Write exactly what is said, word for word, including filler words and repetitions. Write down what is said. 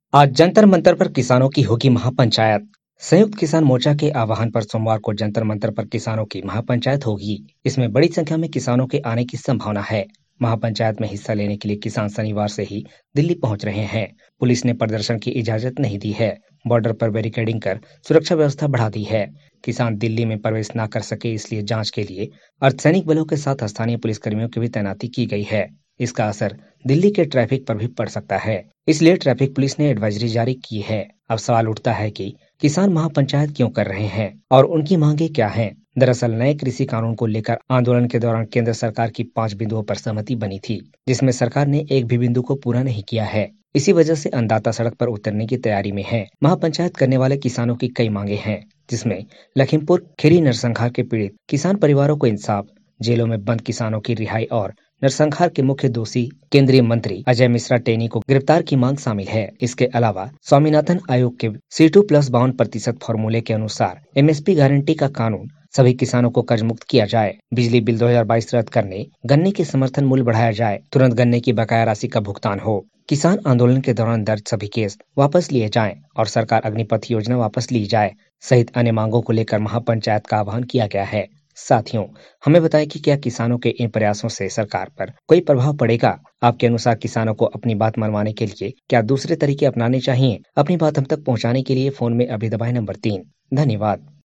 आज जंतर मंतर पर किसानों की होगी महापंचायत। संयुक्त किसान मोर्चा के आह्वान पर सोमवार को जंतर मंतर पर किसानों की महापंचायत होगी। इसमें बड़ी संख्या में किसानों के आने की संभावना है। महापंचायत में हिस्सा लेने के लिए किसान शनिवार से ही दिल्ली पहुंच रहे हैं। पुलिस ने प्रदर्शन की इजाजत नहीं दी है। बॉर्डर पर बैरिकेडिंग कर सुरक्षा व्यवस्था बढ़ा दी है। किसान दिल्ली में प्रवेश न कर सके, इसलिए जांच के लिए अर्धसैनिक बलों के साथ स्थानीय पुलिसकर्मियों की भी तैनाती की गई है। इसका असर दिल्ली के ट्रैफिक पर भी पड़ सकता है, इसलिए ट्रैफिक पुलिस ने एडवाइजरी जारी की है। अब सवाल उठता है कि किसान महापंचायत क्यों कर रहे हैं और उनकी मांगे क्या हैं? दरअसल नए कृषि कानून को लेकर आंदोलन के दौरान केंद्र सरकार की पांच बिंदुओं पर सहमति बनी थी, जिसमें सरकार ने एक भी बिंदु को पूरा नहीं किया है। इसी वजह से अन्नदाता सड़क पर उतरने की तैयारी में है। महापंचायत करने वाले किसानों की कई मांगे हैं, जिसमें लखीमपुर खीरी नरसंहार के पीड़ित किसान परिवारों को इंसाफ, जेलों में बंद किसानों की रिहाई और नरसंहार के मुख्य दोषी केंद्रीय मंत्री अजय मिश्रा टेनी को गिरफ्तार की मांग शामिल है। इसके अलावा स्वामीनाथन आयोग के सी टू प्लस बावन प्रतिशत फॉर्मूले के अनुसार एमएसपी गारंटी का कानून, सभी किसानों को कर्ज मुक्त किया जाए, बिजली बिल दो हज़ार बाईस रद्द करने, गन्ने के समर्थन मूल्य बढ़ाया जाए, तुरंत गन्ने की बकाया राशि का भुगतान हो, किसान आंदोलन के दौरान दर्ज सभी केस वापस लिए जाएं और सरकार अग्निपथ योजना वापस ली जाए, सहित अन्य मांगों को लेकर महापंचायत का आह्वान किया गया है। साथियों, हमें बताएं कि क्या किसानों के इन प्रयासों से सरकार पर कोई प्रभाव पड़ेगा? आपके अनुसार किसानों को अपनी बात मनवाने के लिए क्या दूसरे तरीके अपनाने चाहिए? अपनी बात हम तक पहुंचाने के लिए फोन में अभी दबाएं नंबर तीन। धन्यवाद।